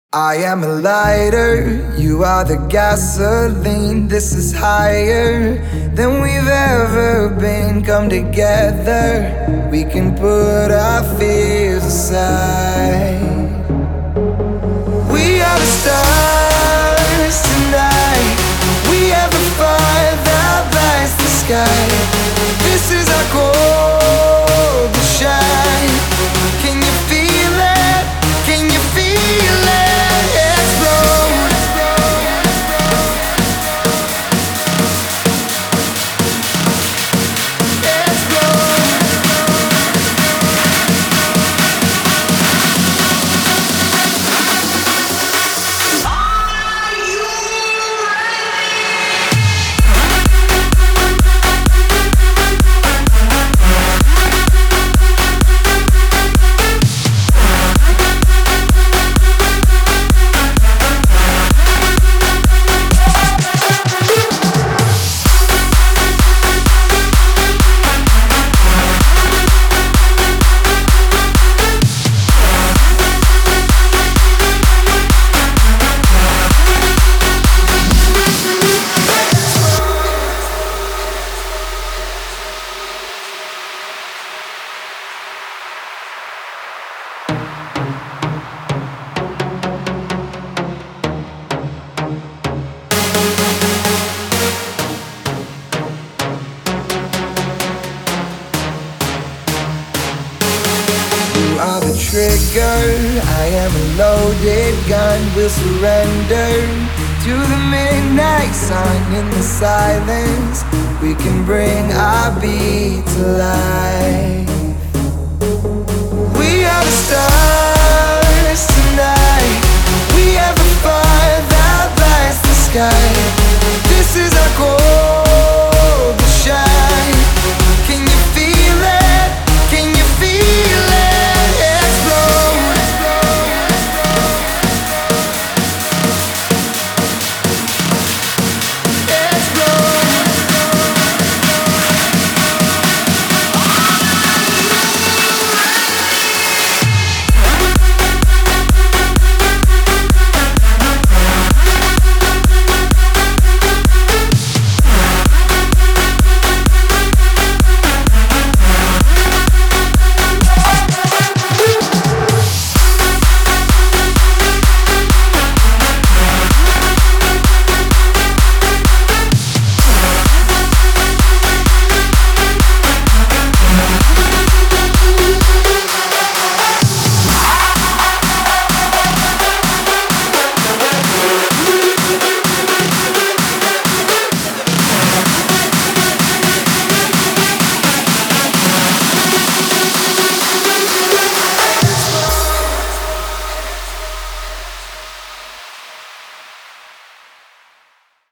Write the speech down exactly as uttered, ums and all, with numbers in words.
I am a lighter, you are the gasoline. This is higher than we've ever been. Come together, we can put our fears aside. We are the stars tonight. We have the fire that lights the sky. This is our goal to shine. Can you feel it? Can you feel it? Trigger, I am a loaded gun. We'll surrender to the midnight sun. In the silence, we can bring our beat to life. We are the stars tonight.